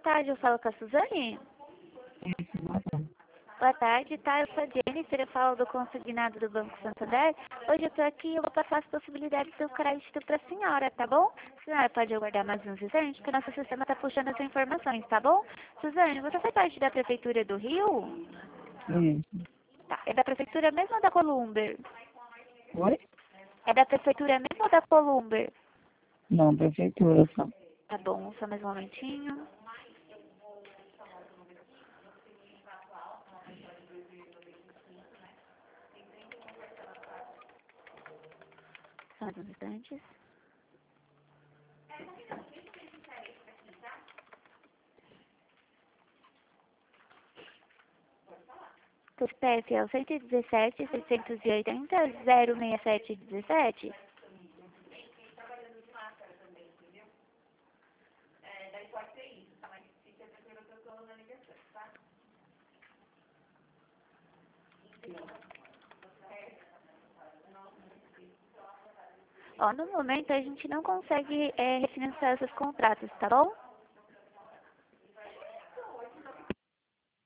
tarde, eu falo com a Suzane? Isso, boa tarde. Boa tarde, tá? Eu sou a Jennifer, eu falo do consignado do Banco Santander. Hoje eu tô aqui e eu vou passar as possibilidades do crédito pra senhora, tá bom? A senhora pode aguardar mais uns instantes, que o nosso sistema tá puxando as informações, tá bom? Suzane, você faz parte da Prefeitura do Rio? Isso. Tá, é da Prefeitura mesmo ou da Columber? Oi? É da Prefeitura mesmo ou da Columber? Não, prefeitura só. Tá bom, só mais um momentinho. Só mais uns instantes. O CPF é o 117 680 06717. Ó, no momento a gente não consegue refinanciar esses contratos, tá bom?